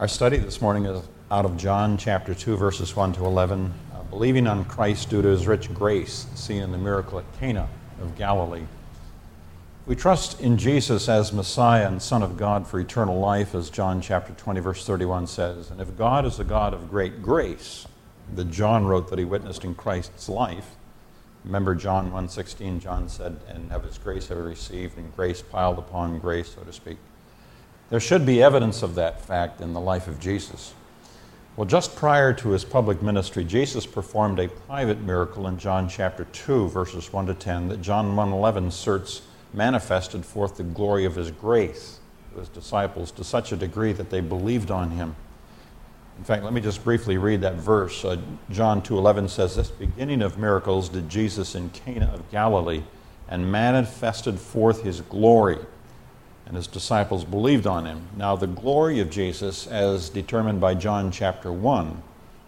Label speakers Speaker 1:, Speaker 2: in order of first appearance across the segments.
Speaker 1: Our study this morning is out of John chapter 2, verses 1 to 11. Believing on Christ due to his rich grace seen in the miracle at Cana of Galilee. We trust in Jesus as Messiah and Son of God for eternal life, as John chapter 20, verse 31 says. And if God is a God of great grace, that John wrote that he witnessed in Christ's life, remember John 1:16, John said, and of his grace have we received, and grace piled upon grace, so to speak. There should be evidence of that fact in the life of Jesus. Well, just prior to his public ministry, Jesus performed a private miracle in John chapter 2, verses 1 to 10, that John 1:11 asserts manifested forth the glory of his grace to his disciples to such a degree that they believed on him. In fact, let me just briefly read that verse. John 2:11 says, "This beginning of miracles did Jesus in Cana of Galilee, and manifested forth his glory, and his disciples believed on him." Now, the glory of Jesus, as determined by John chapter 1,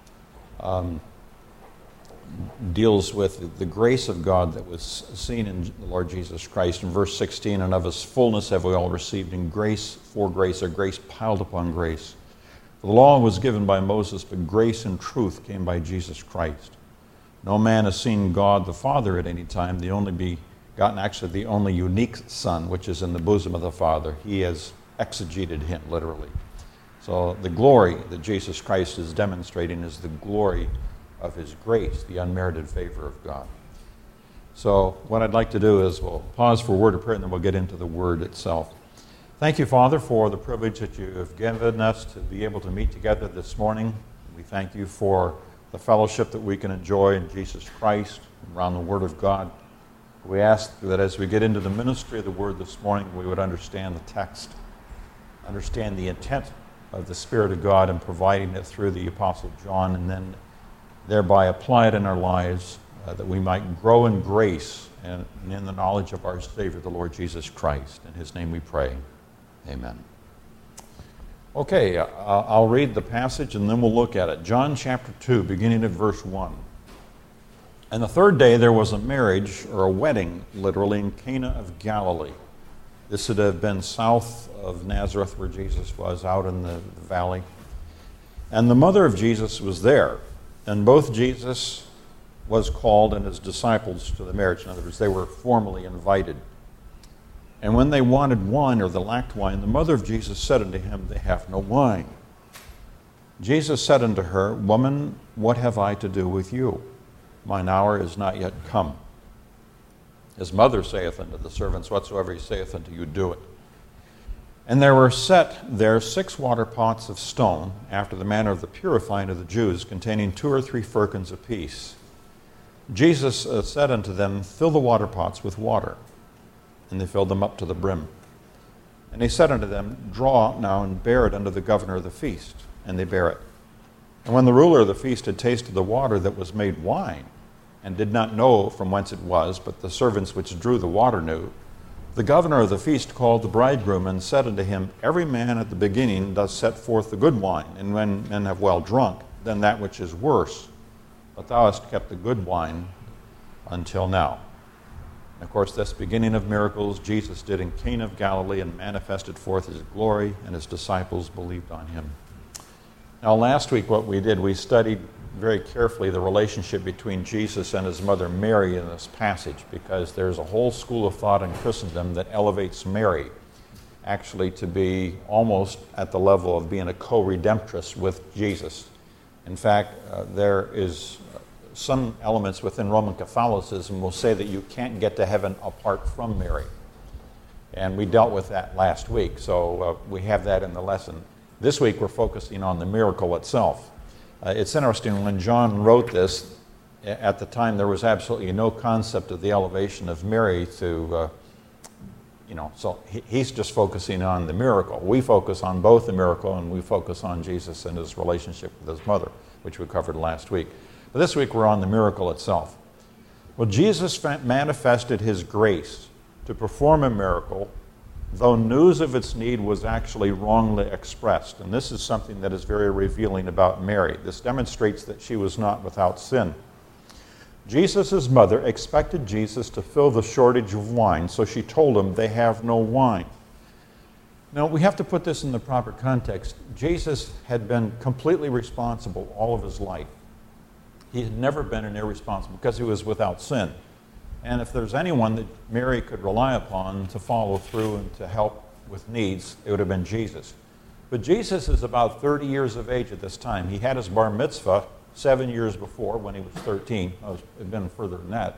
Speaker 1: deals with the grace of God that was seen in the Lord Jesus Christ. In verse 16, "And of his fullness have we all received, in grace for grace, or grace piled upon grace. The law was given by Moses, but grace and truth came by Jesus Christ. No man has seen God the Father at any time, the only begotten, actually the only unique Son, which is in the bosom of the Father. He has exegeted him, literally." So the glory that Jesus Christ is demonstrating is the glory of his grace, the unmerited favor of God. So what I'd like to do is we'll pause for a word of prayer, and then we'll get into the word itself. Thank you, Father, for the privilege that you have given us to be able to meet together this morning. We thank you for the fellowship that we can enjoy in Jesus Christ around the Word of God. We ask that as we get into the ministry of the Word this morning, we would understand the text, understand the intent of the Spirit of God in providing it through the Apostle John, and then thereby apply it in our lives, that we might grow in grace and in the knowledge of our Savior, the Lord Jesus Christ. In his name we pray. Amen. Okay, I'll read the passage and then we'll look at it. John chapter 2, beginning at verse 1. "And the third day there was a marriage," or a wedding, literally, "in Cana of Galilee." This would have been south of Nazareth, where Jesus was, out in the valley. "And the mother of Jesus was there, and both Jesus was called and his disciples to the marriage." In other words, they were formally invited. "And when they wanted wine, or they lacked wine, the mother of Jesus said unto him, They have no wine. Jesus said unto her, Woman, what have I to do with you? Mine hour is not yet come. His mother saith unto the servants, Whatsoever he saith unto you, do it. And there were set there 6 water pots of stone, after the manner of the purifying of the Jews, containing 2 or 3 firkins apiece. Jesus said unto them, Fill the water pots with water. And they filled them up to the brim. And he said unto them, Draw now and bear it unto the governor of the feast. And they bare it. And when the ruler of the feast had tasted the water that was made wine, and did not know from whence it was, but the servants which drew the water knew, the governor of the feast called the bridegroom, and said unto him, Every man at the beginning does set forth the good wine, and when men have well drunk, then that which is worse. But thou hast kept the good wine until now. Of course, this beginning of miracles Jesus did in Cana of Galilee, and manifested forth his glory, and his disciples believed on him. Now, last week what we did, we studied very carefully the relationship between Jesus and his mother Mary in this passage, because there's a whole school of thought in Christendom that elevates Mary actually to be almost at the level of being a co-redemptress with Jesus. In fact, there is some elements within Roman Catholicism will say that you can't get to heaven apart from Mary. And we dealt with that last week, so we have that in the lesson. This week we're focusing on the miracle itself. It's interesting, when John wrote this, at the time there was absolutely no concept of the elevation of Mary to, so he's just focusing on the miracle. We focus on both the miracle and we focus on Jesus and his relationship with his mother, which we covered last week. But this week we're on the miracle itself. Well, Jesus manifested his grace to perform a miracle, though news of its need was actually wrongly expressed. And this is something that is very revealing about Mary. This demonstrates that she was not without sin. Jesus' mother expected Jesus to fill the shortage of wine, so she told him, They have no wine. Now, we have to put this in the proper context. Jesus had been completely responsible all of his life. He had never been an irresponsible because he was without sin. And if there's anyone that Mary could rely upon to follow through and to help with needs, it would have been Jesus. But Jesus is about 30 years of age at this time. He had his bar mitzvah 7 years before when he was 13. It had been further than that.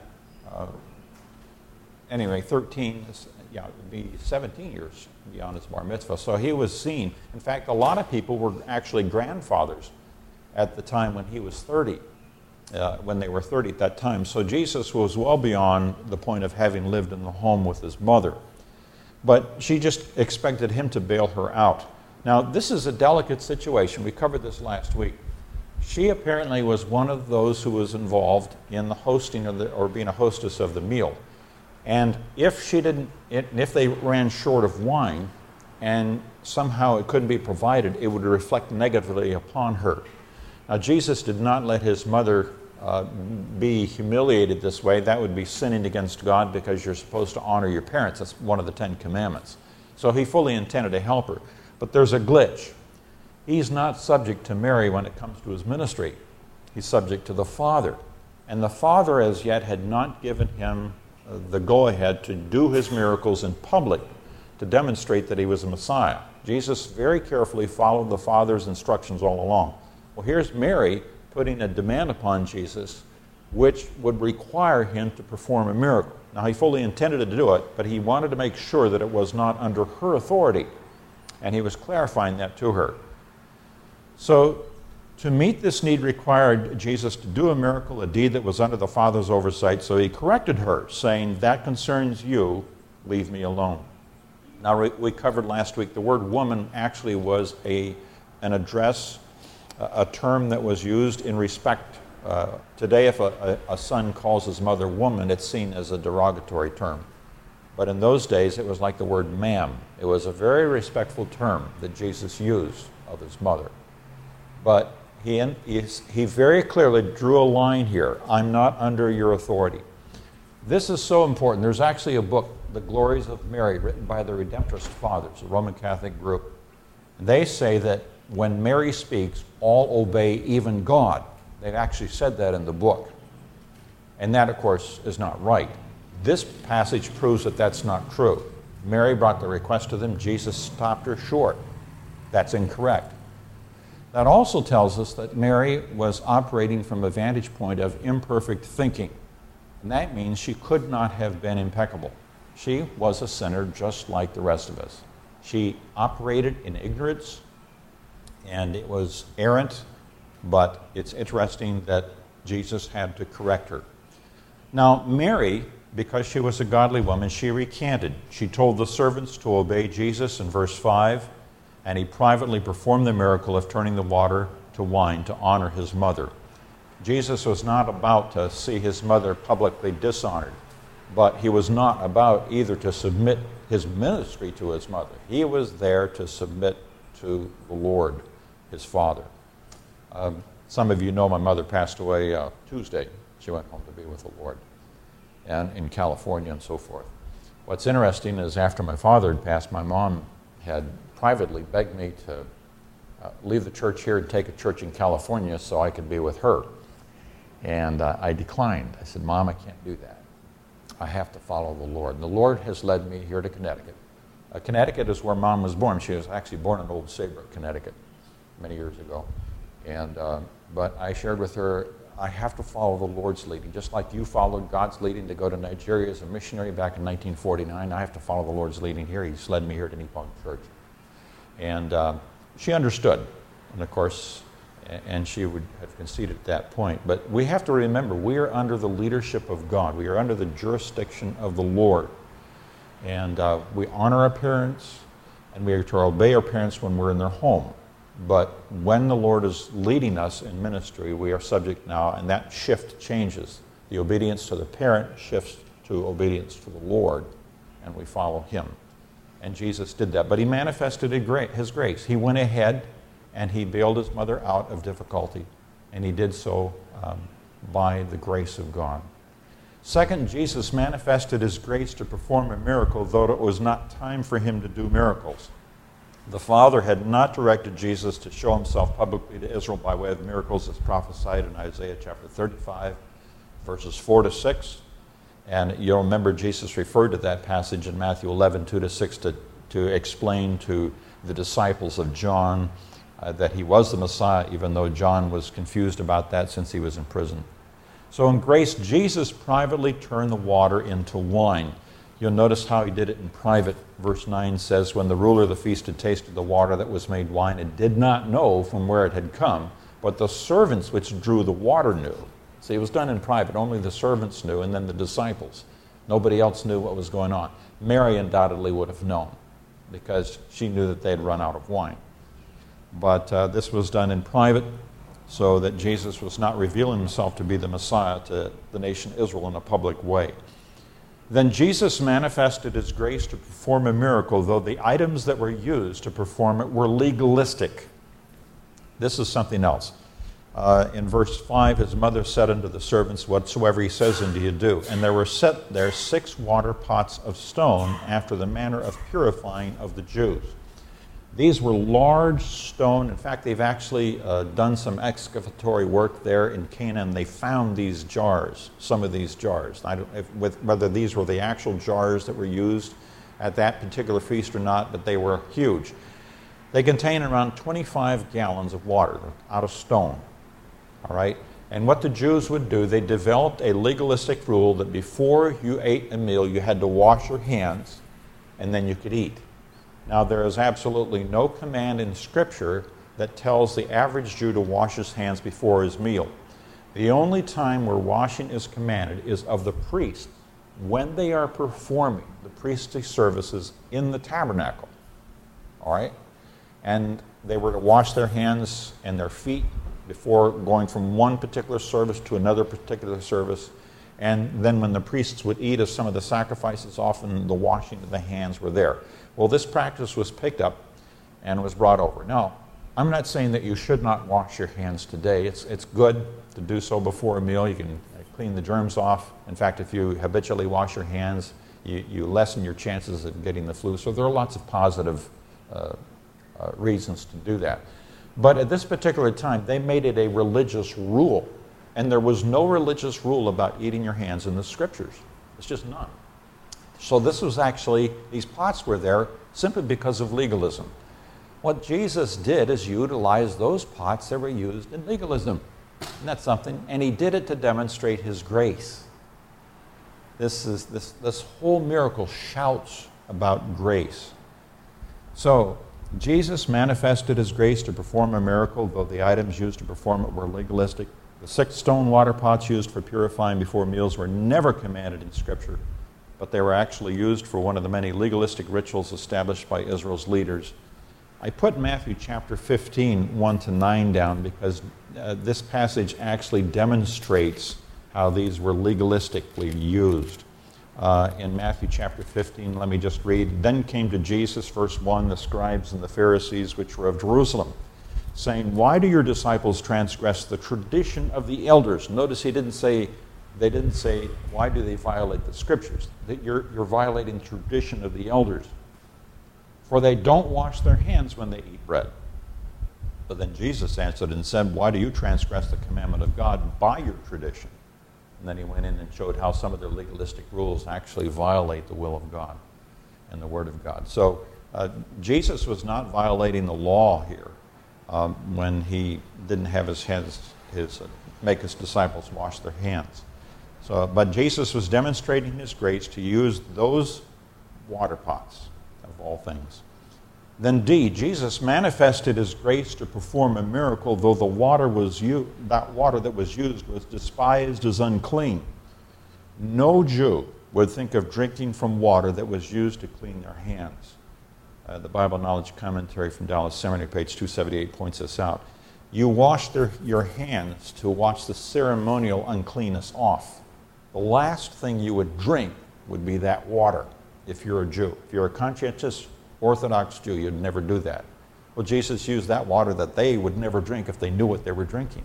Speaker 1: Anyway, 13, it would be 17 years beyond his bar mitzvah. So he was seen. In fact, a lot of people were actually grandfathers at the time when he was 30, when they were 30 at that time. So Jesus was well beyond the point of having lived in the home with his mother. But she just expected him to bail her out. Now, this is a delicate situation. We covered this last week. She apparently was one of those who was involved in the hosting of or being a hostess of the meal. And if they ran short of wine and somehow it couldn't be provided, it would reflect negatively upon her. Now, Jesus did not let his mother be humiliated this way. That would be sinning against God because you're supposed to honor your parents. That's one of the 10 Commandments. So he fully intended to help her. But there's a glitch. He's not subject to Mary when it comes to his ministry. He's subject to the Father. And the Father as yet had not given him the go-ahead to do his miracles in public to demonstrate that he was a Messiah. Jesus very carefully followed the Father's instructions all along. Well, here's Mary putting a demand upon Jesus which would require him to perform a miracle. Now, he fully intended to do it, but he wanted to make sure that it was not under her authority. And he was clarifying that to her. So, to meet this need required Jesus to do a miracle, a deed that was under the Father's oversight. So he corrected her, saying, "That concerns you, leave me alone." Now, we covered last week the word woman actually was an address, a term that was used in respect. Today, if a son calls his mother woman, it's seen as a derogatory term. But in those days, it was like the word ma'am. It was a very respectful term that Jesus used of his mother. But he very clearly drew a line here. I'm not under your authority. This is so important. There's actually a book, The Glories of Mary, written by the Redemptorist Fathers, a Roman Catholic group. They say that when Mary speaks, all obey, even God. They've actually said that in the book. And that, of course, is not right. This passage proves that that's not true. Mary brought the request to them. Jesus stopped her short. That's incorrect. That also tells us that Mary was operating from a vantage point of imperfect thinking. And that means she could not have been impeccable. She was a sinner just like the rest of us. She operated in ignorance, and it was errant, but it's interesting that Jesus had to correct her. Now, Mary, because she was a godly woman, she recanted. She told the servants to obey Jesus in verse 5, and he privately performed the miracle of turning the water to wine to honor his mother. Jesus was not about to see his mother publicly dishonored, but he was not about either to submit his ministry to his mother. He was there to submit to the Lord, his Father. Some of you know my mother passed away Tuesday. She went home to be with the Lord, and in California and so forth. What's interesting is after my father had passed, my mom had privately begged me to leave the church here and take a church in California so I could be with her. And I declined. I said, "Mom, I can't do that. I have to follow the Lord." And the Lord has led me here to Connecticut. Connecticut is where Mom was born. She was actually born in Old Saybrook, Connecticut, many years ago. And but I shared with her, I have to follow the Lord's leading. Just like you followed God's leading to go to Nigeria as a missionary back in 1949, I have to follow the Lord's leading here. He's led me here to Nippon Church. And she understood. And of course, and she would have conceded at that point. But we have to remember, we are under the leadership of God. We are under the jurisdiction of the Lord. And we honor our parents, and we are to obey our parents when we're in their home. But when the Lord is leading us in ministry, we are subject now, and that shift changes. The obedience to the parent shifts to obedience to the Lord, and we follow him. And Jesus did that. But he manifested his grace. He went ahead and he bailed his mother out of difficulty, and he did so by the grace of God. Second, Jesus manifested his grace to perform a miracle, though it was not time for him to do miracles. The Father had not directed Jesus to show himself publicly to Israel by way of miracles as prophesied in Isaiah chapter 35, verses 4 to 6. And you'll remember Jesus referred to that passage in Matthew 11, 2 to 6 to explain to the disciples of John that he was the Messiah, even though John was confused about that since he was in prison. So in grace, Jesus privately turned the water into wine. You'll notice how he did it in private. Verse 9 says, when the ruler of the feast had tasted the water that was made wine, it did not know from where it had come, but the servants which drew the water knew. See, it was done in private. Only the servants knew, and then the disciples. Nobody else knew what was going on. Mary undoubtedly would have known, because she knew that they had run out of wine. But this was done in private, so that Jesus was not revealing himself to be the Messiah to the nation Israel in a public way. Then Jesus manifested his grace to perform a miracle, though the items that were used to perform it were legalistic. This is something else. In verse 5, his mother said unto the servants, whatsoever he says unto you do. And there were set there 6 water pots of stone after the manner of purifying of the Jews. These were large stone. In fact, they've actually done some excavatory work there in Canaan. They found these jars, some of these jars. I don't know whether these were the actual jars that were used at that particular feast or not, but they were huge. They contain around 25 gallons of water out of stone. All right? And what the Jews would do, they developed a legalistic rule that before you ate a meal, you had to wash your hands, and then you could eat. Now, there is absolutely no command in Scripture that tells the average Jew to wash his hands before his meal. The only time where washing is commanded is of the priest when they are performing the priestly services in the tabernacle. All right? And they were to wash their hands and their feet before going from one particular service to another particular service. And then when the priests would eat of some of the sacrifices, often the washing of the hands were there. Well, this practice was picked up and was brought over. Now, I'm not saying that you should not wash your hands today. It's good to do so before a meal. You can clean the germs off. In fact, if you habitually wash your hands, you lessen your chances of getting the flu. So there are lots of positive reasons to do that. But at this particular time, they made it a religious rule. And there was no religious rule about eating your hands in the Scriptures. It's just none. So this was actually, these pots were there simply because of legalism. What Jesus did is utilize those pots that were used in legalism. Isn't that something? And he did it to demonstrate his grace. This whole miracle shouts about grace. So Jesus manifested his grace to perform a miracle, though the items used to perform it were legalistic. The 6 stone water pots used for purifying before meals were never commanded in Scripture, but they were actually used for one of the many legalistic rituals established by Israel's leaders. I put Matthew chapter 15, 1 to 9 down because this passage actually demonstrates how these were legalistically used. In Matthew chapter 15, let me just read. Then came to Jesus, verse 1, the scribes and the Pharisees which were of Jerusalem, saying, why do your disciples transgress the tradition of the elders? Notice they didn't say, why do they violate the Scriptures? That you're violating the tradition of the elders. For they don't wash their hands when they eat bread. But then Jesus answered and said, why do you transgress the commandment of God by your tradition? And then he went in and showed how some of their legalistic rules actually violate the will of God and the Word of God. So Jesus was not violating the law here when he didn't have make his disciples wash their hands. But Jesus was demonstrating his grace to use those water pots, of all things. Then D, Jesus manifested his grace to perform a miracle, though that water that was used was despised as unclean. No Jew would think of drinking from water that was used to clean their hands. The Bible Knowledge Commentary from Dallas Seminary, page 278, points this out. You wash your hands to wash the ceremonial uncleanness off. The last thing you would drink would be that water if you're a Jew. If you're a conscientious Orthodox Jew, you'd never do that. Well, Jesus used that water that they would never drink if they knew what they were drinking.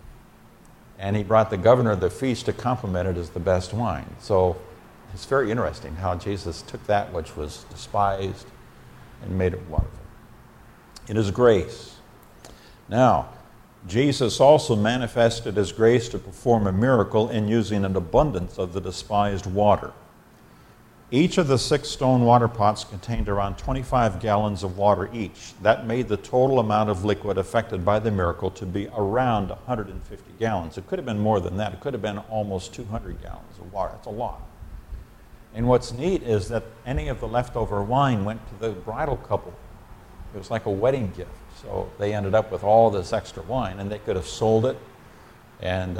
Speaker 1: And he brought the governor of the feast to compliment it as the best wine. So it's very interesting how Jesus took that which was despised and made it wonderful. It is grace. Now, Jesus also manifested his grace to perform a miracle in using an abundance of the despised water. Each of the 6 stone water pots contained around 25 gallons of water each. That made the total amount of liquid affected by the miracle to be around 150 gallons. It could have been more than that. It could have been almost 200 gallons of water. That's a lot. And what's neat is that any of the leftover wine went to the bridal couple. It was like a wedding gift. So they ended up with all this extra wine, and they could have sold it and,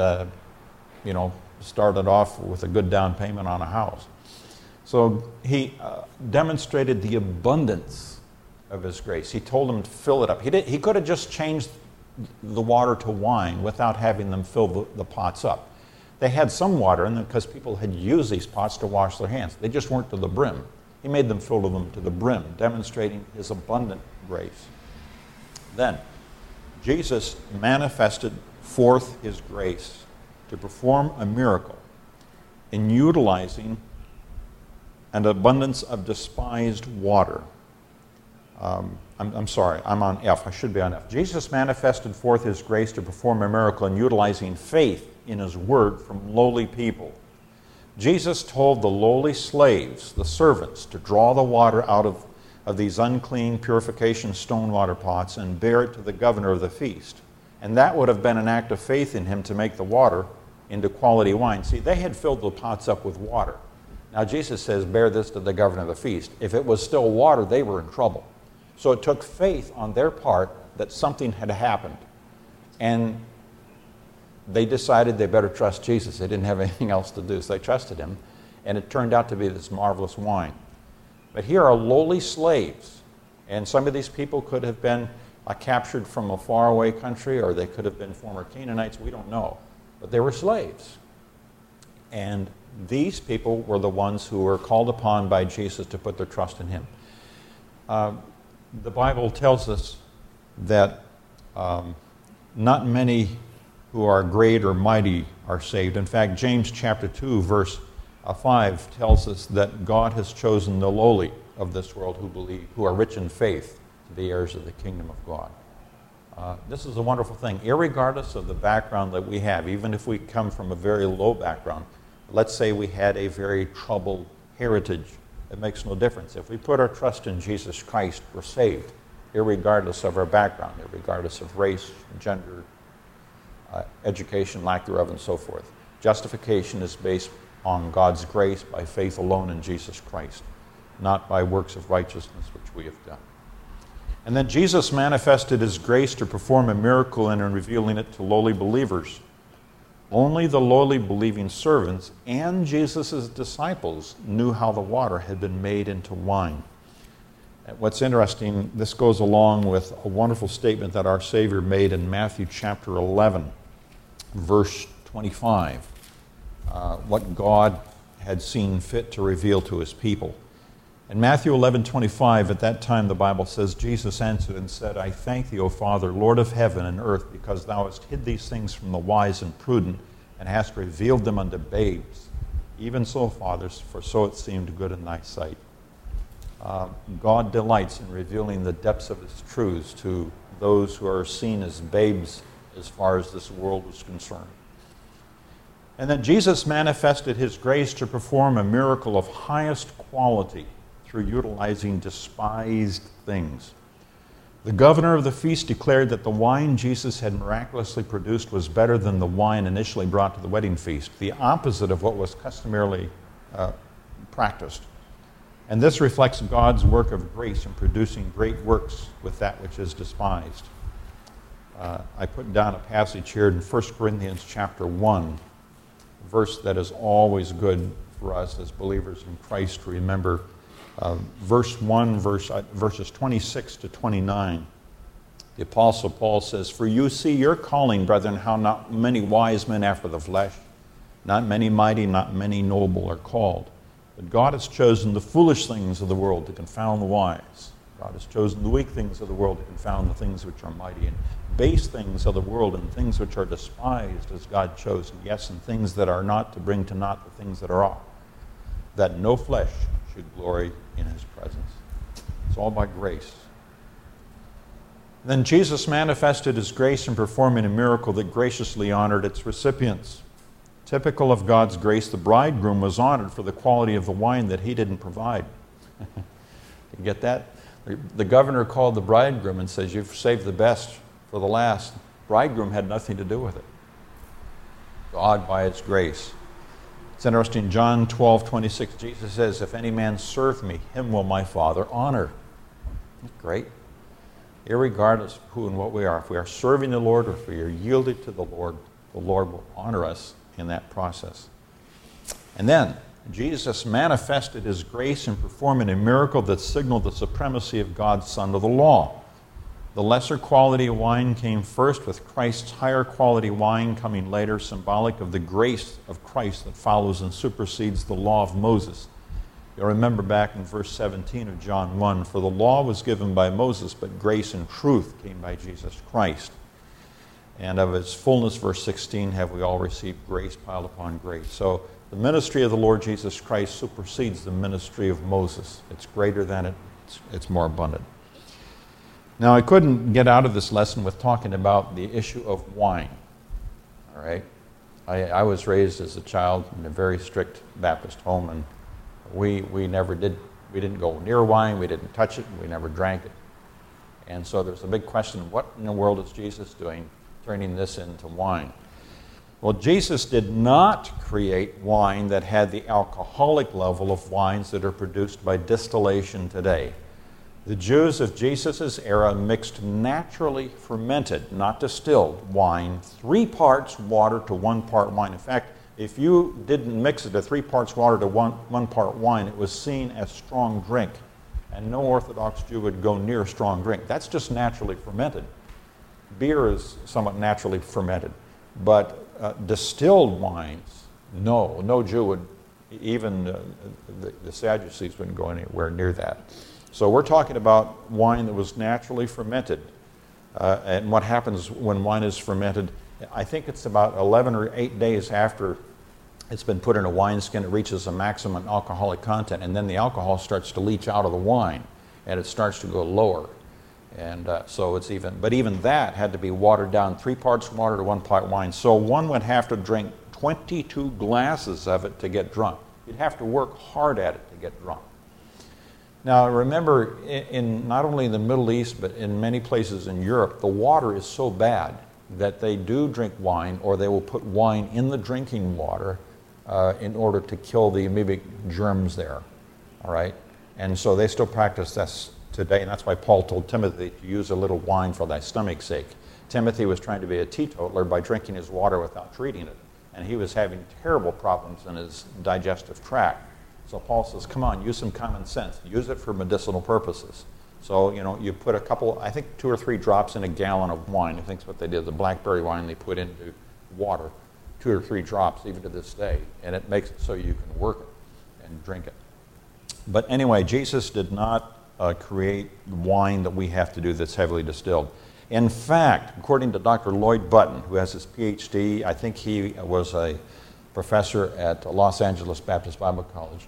Speaker 1: started off with a good down payment on a house. So he demonstrated the abundance of his grace. He told them to fill it up. He could have just changed the water to wine without having them fill the pots up. They had some water in them because people had used these pots to wash their hands. They just weren't to the brim. He made them fill them to the brim, demonstrating his abundant grace. Then, Jesus manifested forth his grace to perform a miracle in utilizing an abundance of despised water. I'm sorry, I'm on F. I should be on F. Jesus manifested forth his grace to perform a miracle in utilizing faith in his word from lowly people. Jesus told the lowly slaves, the servants, to draw the water out of these unclean purification stone water pots and bear it to the governor of the feast. And that would have been an act of faith in him to make the water into quality wine. See, they had filled the pots up with water. Now Jesus says, bear this to the governor of the feast. If it was still water, they were in trouble. So it took faith on their part that something had happened. And they decided they better trust Jesus. They didn't have anything else to do, so they trusted him. And it turned out to be this marvelous wine. But here are lowly slaves. And some of these people could have been captured from a faraway country, or they could have been former Canaanites. We don't know. But they were slaves. And these people were the ones who were called upon by Jesus to put their trust in him. The Bible tells us that not many who are great or mighty are saved. In fact, James chapter 2, verse 5 tells us that God has chosen the lowly of this world who are rich in faith, to be heirs of the kingdom of God. This is a wonderful thing. Irregardless of the background that we have, even if we come from a very low background, let's say we had a very troubled heritage, it makes no difference. If we put our trust in Jesus Christ, we're saved, irregardless of our background, irregardless of race, gender, education, lack thereof, and so forth. Justification is based on God's grace by faith alone in Jesus Christ, not by works of righteousness which we have done. And then Jesus manifested his grace to perform a miracle and in revealing it to lowly believers. Only the lowly believing servants and Jesus' disciples knew how the water had been made into wine. And what's interesting, this goes along with a wonderful statement that our Savior made in Matthew chapter 11, verse 25, what God had seen fit to reveal to his people. In Matthew 11:25, at that time the Bible says, Jesus answered and said, I thank thee, O Father, Lord of heaven and earth, because thou hast hid these things from the wise and prudent, and hast revealed them unto babes. Even so, fathers, for so it seemed good in thy sight. God delights in revealing the depths of his truths to those who are seen as babes as far as this world was concerned. And then Jesus manifested his grace to perform a miracle of highest quality through utilizing despised things. The governor of the feast declared that the wine Jesus had miraculously produced was better than the wine initially brought to the wedding feast, the opposite of what was customarily practiced. And this reflects God's work of grace in producing great works with that which is despised. I put down a passage here in 1 Corinthians chapter 1, a verse that is always good for us as believers in Christ to remember. Verse 1, verses 26 to 29. The Apostle Paul says, For you see your calling, brethren, how not many wise men after the flesh, not many mighty, not many noble are called. But God has chosen the foolish things of the world to confound the wise. God has chosen the weak things of the world to confound the things which are mighty, and base things of the world and things which are despised as God chosen, yes, and things that are not to bring to naught the things that are, that no flesh should glory in his presence. It's all by grace. Then Jesus manifested his grace in performing a miracle that graciously honored its recipients. Typical of God's grace, the bridegroom was honored for the quality of the wine that he didn't provide. You get that? The governor called the bridegroom and says, "You've saved the best for the last." The bridegroom had nothing to do with it. God by his grace. It's interesting, John 12:26, Jesus says, "If any man serve me, him will my Father honor." Isn't that great? Irregardless of who and what we are, if we are serving the Lord or if we are yielded to the Lord will honor us in that process. And then Jesus manifested his grace in performing a miracle that signaled the supremacy of God's Son of the law. The lesser quality wine came first, with Christ's higher quality wine coming later, symbolic of the grace of Christ that follows and supersedes the law of Moses. You'll remember back in verse 17 of John 1, "For the law was given by Moses, but grace and truth came by Jesus Christ. And of its fullness," verse 16, "have we all received grace piled upon grace." So the ministry of the Lord Jesus Christ supersedes the ministry of Moses. It's greater than it. It's more abundant. Now, I couldn't get out of this lesson with talking about the issue of wine. All right? I was raised as a child in a very strict Baptist home, and we didn't go near wine, we didn't touch it, we never drank it. And so there's a big question, what in the world is Jesus doing, turning this into wine? Well, Jesus did not create wine that had the alcoholic level of wines that are produced by distillation today. The Jews of Jesus' era mixed naturally fermented, not distilled, wine, 3 parts water to 1 part wine. In fact, if you didn't mix it to 3 parts water to one part wine, it was seen as strong drink. And no Orthodox Jew would go near strong drink. That's just naturally fermented. Beer is somewhat naturally fermented. But distilled wines, no Jew would, even the Sadducees wouldn't go anywhere near that. So we're talking about wine that was naturally fermented. And what happens when wine is fermented, I think it's about 11 or 8 days after it's been put in a wineskin, it reaches a maximum alcoholic content, and then the alcohol starts to leach out of the wine, and it starts to go lower. And so it's even that had to be watered down, 3 parts water to 1 part wine. So one would have to drink 22 glasses of it to get drunk. You'd have to work hard at it to get drunk. Now remember, in not only in the Middle East, but in many places in Europe, the water is so bad that they do drink wine, or they will put wine in the drinking water in order to kill the amoebic germs there. All right? And so they still practice this today, and that's why Paul told Timothy to use a little wine for thy stomach's sake. Timothy was trying to be a teetotaler by drinking his water without treating it, and he was having terrible problems in his digestive tract. So Paul says, come on, use some common sense. Use it for medicinal purposes. So, you put a couple, I think 2 or 3 drops in a gallon of wine. I think that's what they did. The blackberry wine they put into water, 2 or 3 drops even to this day. And it makes it so you can work it and drink it. But anyway, Jesus did not create wine that we have to do that's heavily distilled. In fact, according to Dr. Lloyd Button, who has his PhD, I think he was a professor at Los Angeles Baptist Bible College,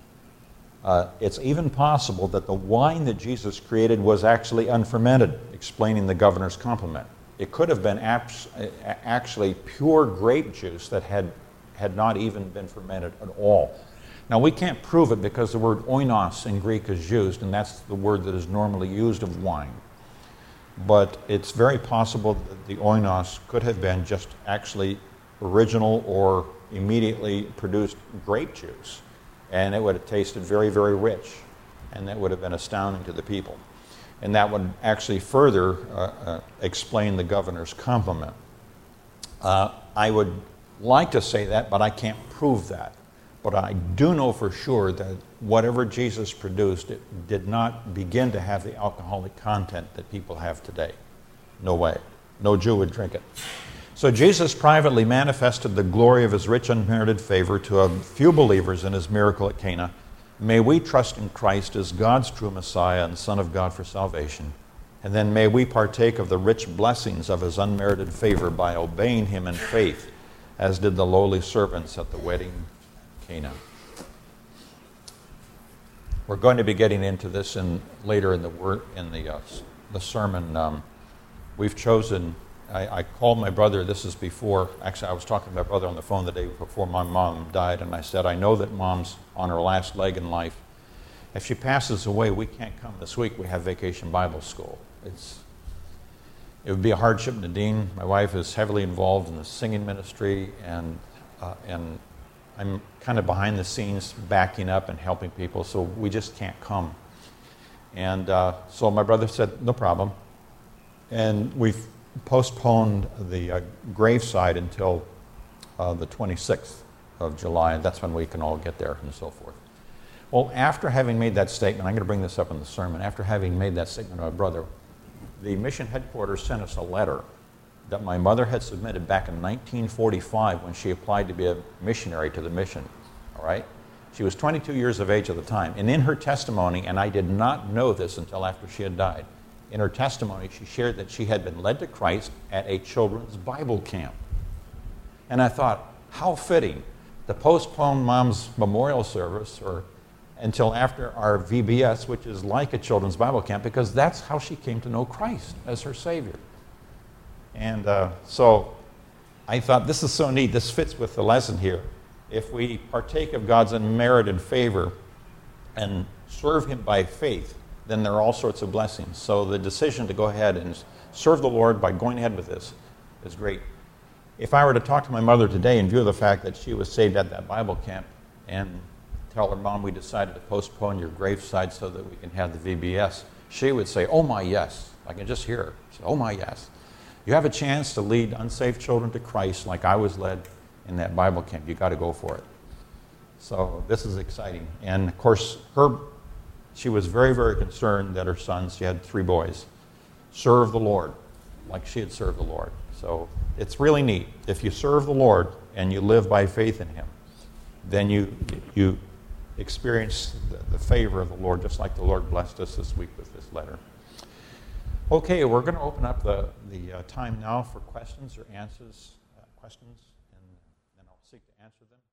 Speaker 1: it's even possible that the wine that Jesus created was actually unfermented, explaining the governor's compliment. It could have been actually pure grape juice that had not even been fermented at all. Now, we can't prove it because the word oinos in Greek is used, and that's the word that is normally used of wine. But it's very possible that the oinos could have been just actually original or immediately produced grape juice. And it would have tasted very, very rich, and that would have been astounding to the people. And that would actually further explain the governor's compliment. I would like to say that, but I can't prove that. But I do know for sure that whatever Jesus produced, it did not begin to have the alcoholic content that people have today. No way. No Jew would drink it. So Jesus privately manifested the glory of his rich unmerited favor to a few believers in his miracle at Cana. May we trust in Christ as God's true Messiah and Son of God for salvation. And then may we partake of the rich blessings of his unmerited favor by obeying him in faith, as did the lowly servants at the wedding at Cana. We're going to be getting into this later in the sermon we've chosen, I called my brother, this is before, actually I was talking to my brother on the phone the day before my mom died, and I said, I know that Mom's on her last leg in life. If she passes away, we can't come this week. We have Vacation Bible School. It would be a hardship. Nadine, my wife, is heavily involved in the singing ministry, and I'm kind of behind the scenes backing up and helping people, so we just can't come. And so my brother said, no problem. And we've postponed the graveside until the 26th of July, and that's when we can all get there and so forth. Well, after having made that statement, I'm going to bring this up in the sermon, after having made that statement to my brother, the mission headquarters sent us a letter that my mother had submitted back in 1945 when she applied to be a missionary to the mission, all right? She was 22 years of age at the time, and in her testimony, and I did not know this until after she had died, in her testimony, she shared that she had been led to Christ at a children's Bible camp. And I thought, how fitting to postpone Mom's memorial service until after our VBS, which is like a children's Bible camp, because that's how she came to know Christ as her Savior. And so I thought, this is so neat. This fits with the lesson here. If we partake of God's unmerited favor and serve Him by faith, then there are all sorts of blessings. So the decision to go ahead and serve the Lord by going ahead with this is great. If I were to talk to my mother today in view of the fact that she was saved at that Bible camp and tell her, Mom, we decided to postpone your graveside so that we can have the VBS, she would say, oh my, yes. I can just hear her. She said, oh my, yes. You have a chance to lead unsaved children to Christ like I was led in that Bible camp. You got to go for it. So this is exciting. And of course, she was very, very concerned that her sons, she had 3 boys, serve the Lord like she had served the Lord. So it's really neat. If you serve the Lord and you live by faith in Him, then you experience the favor of the Lord, just like the Lord blessed us this week with this letter. Okay, we're going to open up the time now for questions or answers, and then I'll seek to answer them.